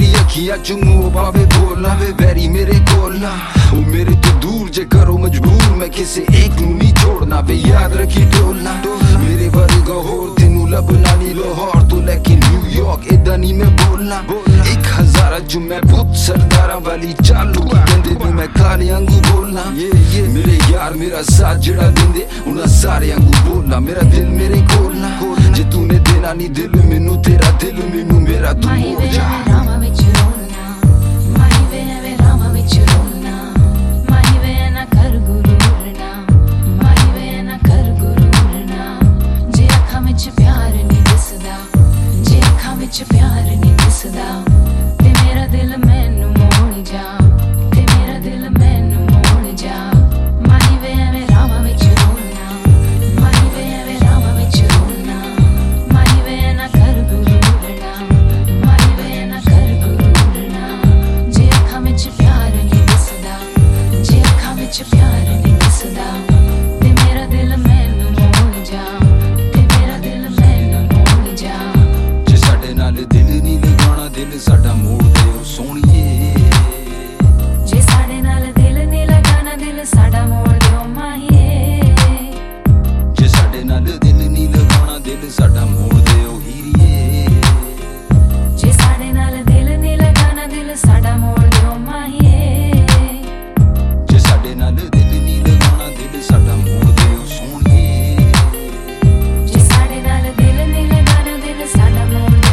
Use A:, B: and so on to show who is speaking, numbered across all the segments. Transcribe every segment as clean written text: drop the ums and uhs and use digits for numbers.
A: मेरी अखियां चुमो भावे बोलना वे वैरी मेरे कोलना ओ मेरे तो दूर जे करो मजबूर मैं किसे एक नू नहीं छोड़ना वे याद रखी टोलना मेरे वर्गा होर तेनू लभना नी लाहौर तो लेके न्यूयॉर्क इदा नहीं मैं बोलना 1000 च मैं भूत सरदारा वाली चालू कहंदे भी मैं काले आंगू बोलना मेरे यार मेरा साथ जेड़ा देंदे उन्हां सारे आंगू बोलना मेरा दिल मेरे कोलना जे तूने देना नी दिल मैनू तेरा दिल मैनू मेरा तू हो जा
B: प्यार नहीं दिसदा ते मेरा दिल मैनू मोड़ जा ते मेरा दिल मैनू मोड़ जा माही वे एवें रावां विच रोलना माही वे एवें रावां विच रोलना माही वे ना कर गुरूरना माही वे ना कर गुरूरना जे अखां विच प्यार नहीं दिसदा जे अखां विच प्यार नहीं दिसदा ते मेरा दिल मैनू मोड़ जा ते मेरा दिल मैनू मोड़ जा
A: दिल नहीं लगाना दिल साडा मोड़ दे ओ सोहणीए
B: जे साडे नाल दिल नहीं लगाना दिल साडा मोड़ दे ओ माहिए
A: जे साडे नाल दिल नहीं लगाना दिल साडा मोड़ दे ओ हीरिए
B: जे साडे नाल दिल नहीं लगाना दिल साडा मोड़ दे ओ माहिए
A: जे साडे नाल दिल नहीं लगाना दिल साडा मोड़ दे ओ सोहणीए
B: जे साडे नाल दिल नहीं लगाना दिल साडा मोड़ दे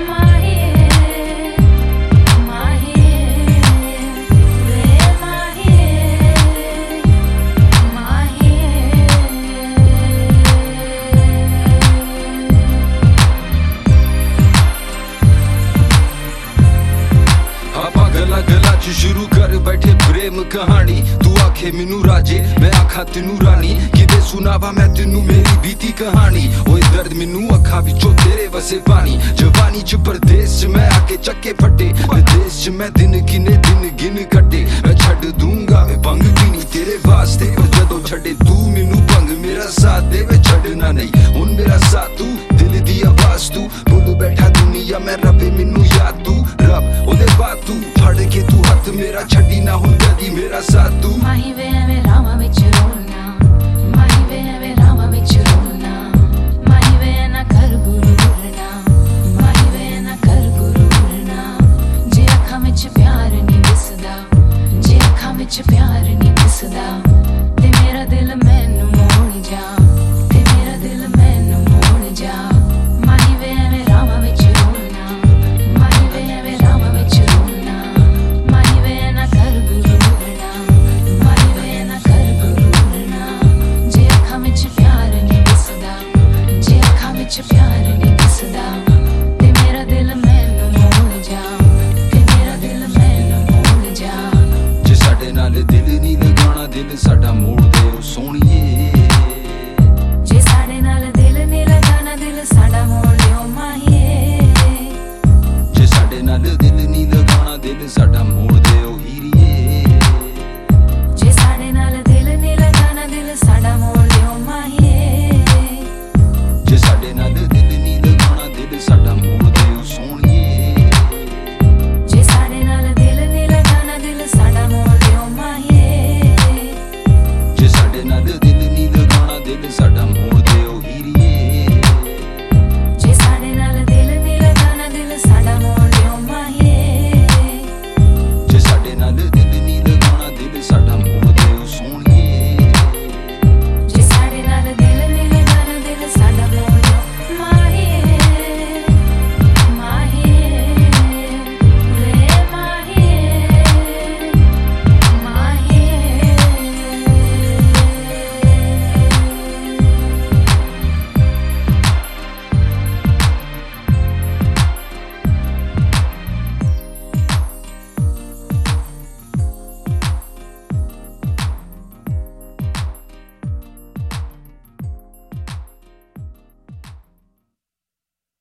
A: शुरू कर बैठे प्रेम कहानी तू आखे मैनू राजे मैं आखा तेनू रानी किदे सुनावा मैं तेनू मेरी बीती कहानी ओए दर्द मैनू अखा विचों तेरे वसे पानी जवानी च परदेस च मैं आके चक्के फटे विदेश च मैं दिन गिन कटे मैं छड्ड दूंगा वे भंग पीनी तेरे वास्ते पर जदों छड्डे तू मैनू भंग मेरा साथ दे वे छड्डना नहीं हुण मेरा साथ तू दिल दी आवाज तू भुल बैठा दुनिया मैं रबे मैनू याद तू रब ओदे बाद तू फड़ के तू हथ मेरा छड्डी ना हुण कदी मेरा साथ तू
B: माही वे एवें रावां विच रोलना माही वे एवें रावां विच रोलना माही वे ना कर गुरूरना माही वे ना कर गुरूरना जे अखां विच प्यार नहीं दिसदा जे अखां विच प्यार नहीं दिसदा ते मेरा दिल मैनू मोड़ जा ते मेरा दिल मैनू मोड़ जा माही वे एवें रावां विच रोलना माही वे एवें रावां विच रोलना माही वे ना कर गुरूरना माही वे ना कर गुरूरना जे अखां विच प्यार नहीं दिसदा जे अखां विच प्यार नहीं दिसदा ते मेरा दिल मैनू मोड़ जा ते मेरा दिल मैनू मोड़ जा
A: जे साडे नाल दिल नहीं लगाना दिल साडा मोड़ दे ओ सोहणीए
B: जे साडे नाल दिल नहीं लगाना दिल साडा मोड़ दे ओ माहिए
A: जे साडे नाल दिल नहीं लगाना दिल साडा मोड़